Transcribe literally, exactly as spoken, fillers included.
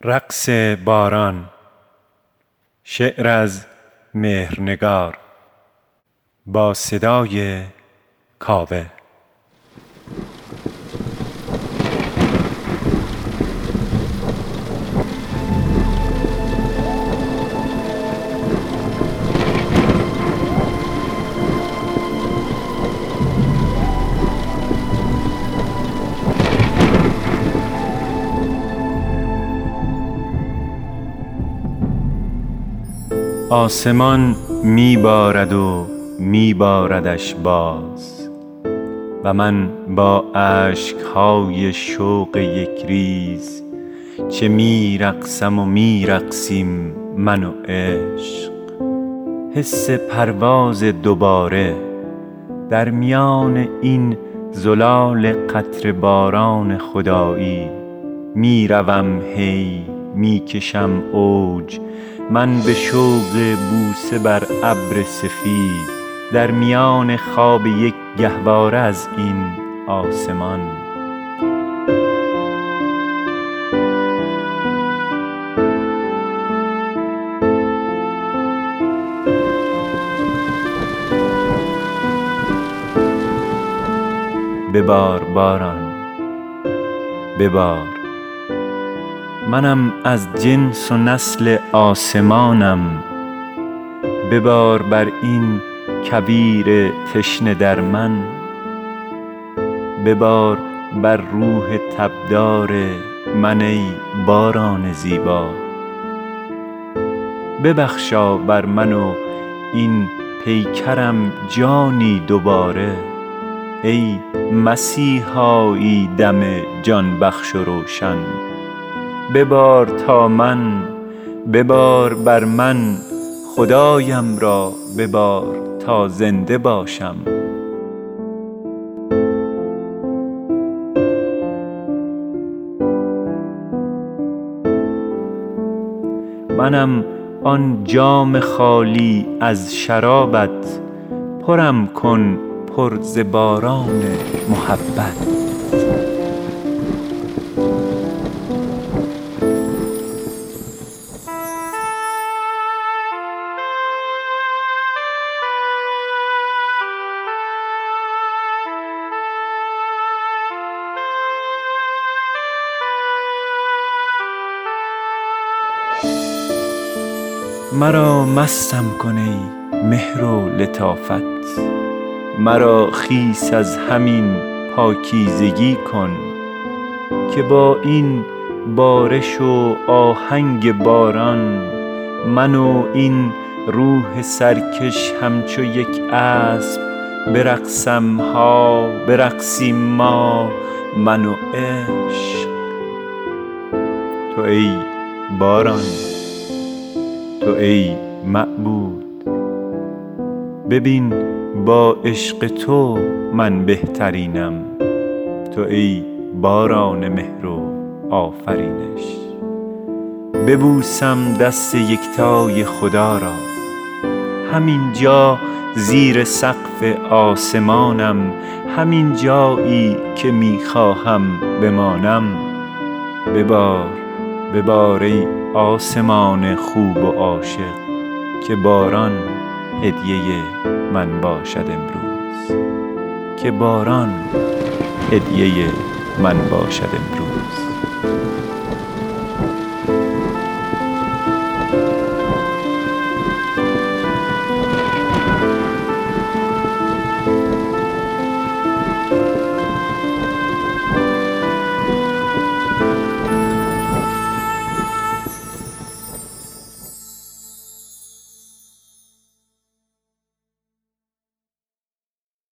رقص باران. شعر از مهرنگار با صدای کاوه. آسمان می بارد و می باردش باز و من با اشک‌های شوق یک ریز چه می رقصم و می رقصیم من و عشق. حس پرواز دوباره در میان این زلال قطره باران خدایی. می روم هی می کشم اوج من به شوق بوسه بر ابر سفید در میان خواب یک گهواره از این آسمان. ببار باران ببار، منم از جنس و نسل آسمانم. ببار بر این کویر تشنه در من، ببار بر روح تبدار من ای باران زیبا. ببخشا بر من و این پیکرم جانی دوباره ای مسیحایی دم جان بخش و روشن. ببار تا من، ببار بر من خدایم را ببار تا زنده باشم. منم آن جام خالی از شرابت، پرم کن پر ز باران محبت. مرا مستم کن ای مهر و لطافت، مرا خیس از همین پاکیزگی کن که با این بارش و آهنگ باران من و این روح سرکش همچو یک اسب برقصم ها برقصیم ما من و عشق. تو ای باران، تو ای معبود، ببین با عشق تو من بهترینم. تو ای باران مهر و آفرینش، ببوسم دست یکتای خدا را همین جا زیر سقف آسمانم، همین جایی که می خواهم بمانم. ببار ببار ای آسمان خوب و عاشق که باران هدیه من باشد امروز، که باران هدیه من باشد امروز.